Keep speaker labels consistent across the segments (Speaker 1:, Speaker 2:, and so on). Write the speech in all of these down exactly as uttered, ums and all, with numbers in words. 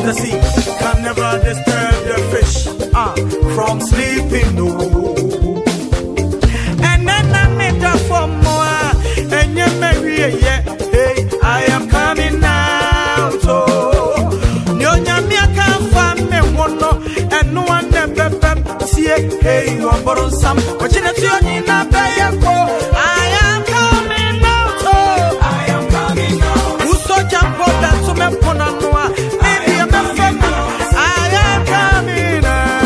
Speaker 1: the sea can never disturb the fish uh, from sleeping. No. And then I made up for more. And you marry, yeah. Hey, I am coming out. Oh, Nyonya mi can't me one no, and no one never see. Hey, you are born some. But you know, you na pay go. I am coming out. Oh, I am coming out. Who so jump up that to me pon no. Maybe I'm a friend. I am coming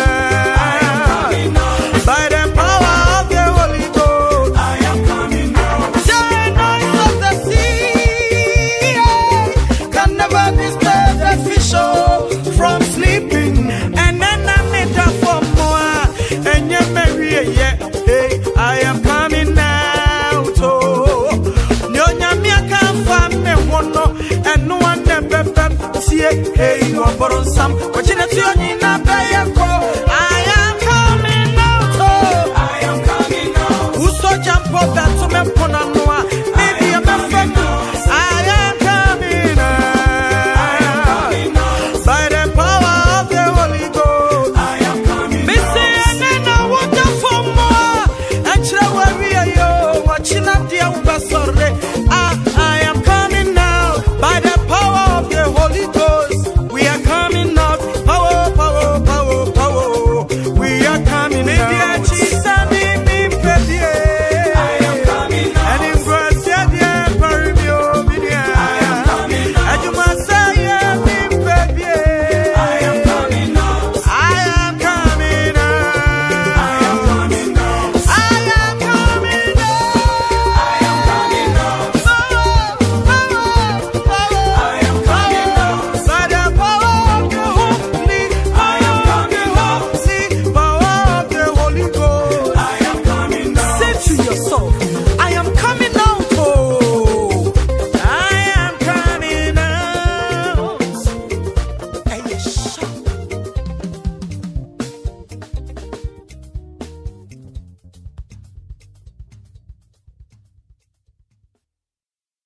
Speaker 1: out. By the power of the Holy Ghost, I am coming out. The noise of the sea can never disturb the fish from sleeping. And then I made up for more. And you marry, yeah. Hey, I am coming out. Oh, Nyonya mi can't find me one no, and no one never see. Hey, you are born some. But you know, you na pay go. I am coming out. Oh, I am coming out. Who so jump up that to me pon no? Maybe I'm a friend. I am coming out. By the power of the Holy Ghost, I am coming out. Me say and I want for more. And try worry yo, watching up the ubasore. Ah, I am coming out. By the power of the Holy Ghost, we are coming out. Power, power, power, power. We are coming out. I am coming out. And in Brazil, I am coming out. And you must say, yeah, baby. I am coming out. I am coming out. I am coming out. I am coming out. I am coming out. Power, power, power. I am coming out. By the power of the Holy, I am coming out. See, power of the Holy Ghost. I am coming out. Say to yourself.